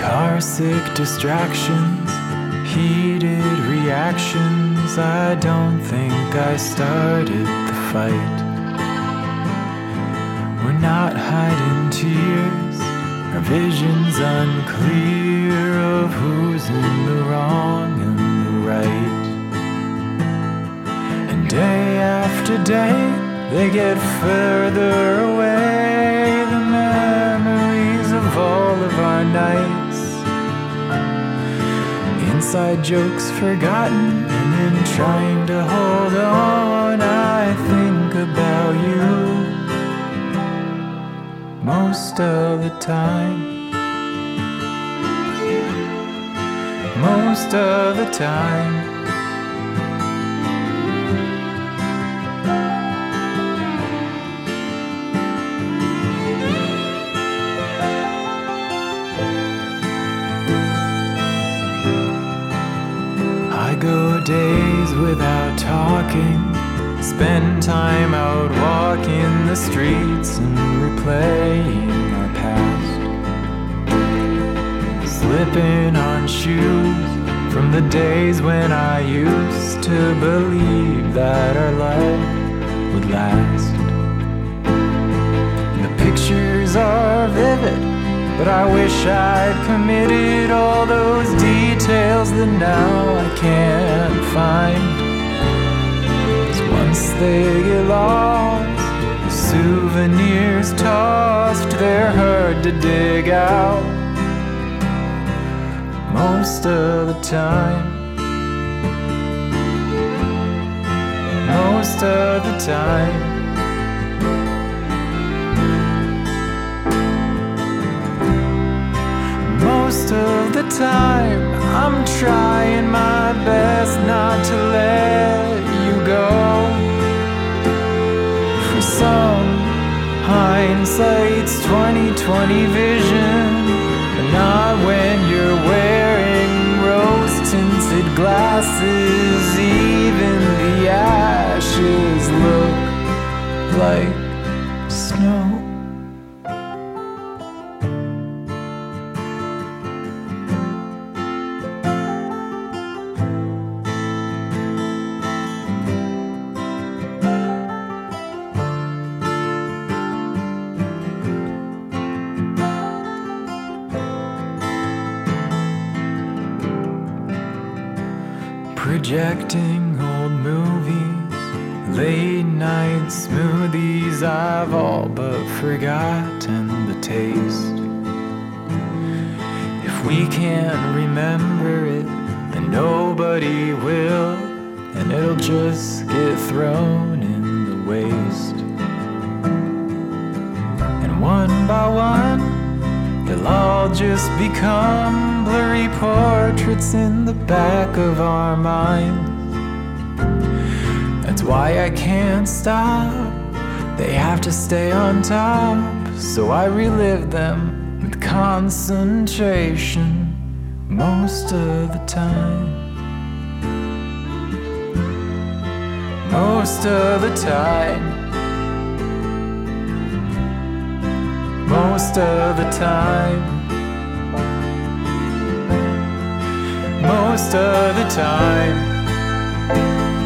Carsick distractions, heated reactions. I don't think I started the fight. We're not hiding tears, our vision's unclear of who's in the wrong and the right. And day after day, they get further away, the memories of all of our nights. Inside jokes forgotten, and in trying to hold on, I think about you most of the time. Most of the time. I go days without talking, spend time out walking the streets and replaying our past, slipping on shoes from the days when I used to believe that our love would last. The pictures are vivid, but I wish I'd committed all those details that now I can't find. 'Cause once they get lost, the souvenirs tossed, they're hard to dig out. Most of the time. Most of the time. Most of the time, I'm trying my best not to let you go. For some, hindsight's 20/20 vision, but not when you're wearing rose-tinted glasses. Even the ashes look like snow. Projecting old movies, late night smoothies, I've all but forgotten the taste. If we can't remember it, then nobody will, and it'll just get thrown in the waste. And one by one, they'll all just become blurry portraits in the back of our minds. That's why I can't stop. They have to stay on top, so I relive them with concentration most of the time. Most of the time. Most of the time. Most of the time.